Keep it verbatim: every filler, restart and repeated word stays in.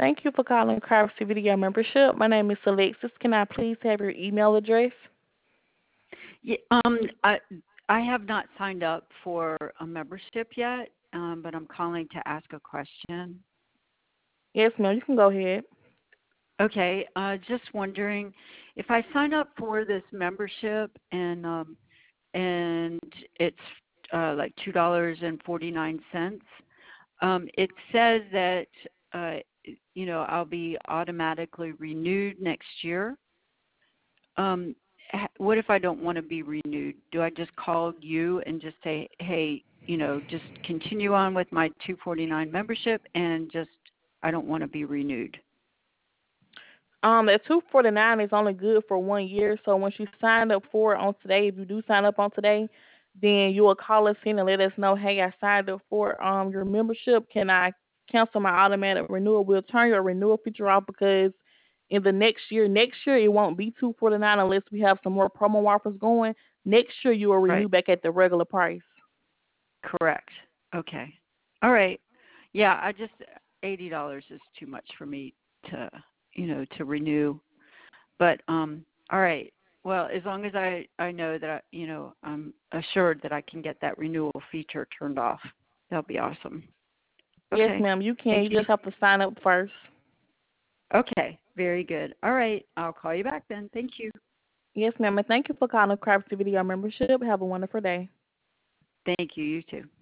Thank you for calling Privacy Video Membership. My name is Alexis. Can I please have your email address? Yeah, um, I, I have not signed up for a membership yet, um, but I'm calling to ask a question. Yes, ma'am. You can go ahead. Okay, uh, just wondering if I sign up for this membership and um, and it's uh, like two dollars and forty nine cents. Um, it says that uh, you know I'll be automatically renewed next year. Um, ha- what if I don't want to be renewed? Do I just call you and just say, hey, you know, just continue on with my two forty nine membership and just I don't want to be renewed? Um, the two forty nine is only good for one year. So once you sign up for it on today, if you do sign up on today, then you will call us in and let us know, hey, I signed up for um your membership. Can I cancel my automatic renewal? We'll turn your renewal feature off because in the next year, next year it won't be two forty nine unless we have some more promo offers going. Next year you will renew Right. back at the regular price. Correct. Okay. All right. Yeah, I just eighty dollars is too much for me to, you know, to renew. But um all right. Well, as long as I I know that I, you know, I'm assured that I can get that renewal feature turned off. That'll be awesome. Yes, Okay. ma'am, you can. Thank You you. just have to sign up first. Okay. Very good. All right. I'll call you back then. Thank you. Yes, ma'am, and thank you for calling Privacy Video Membership. Have a wonderful day. Thank you. You too.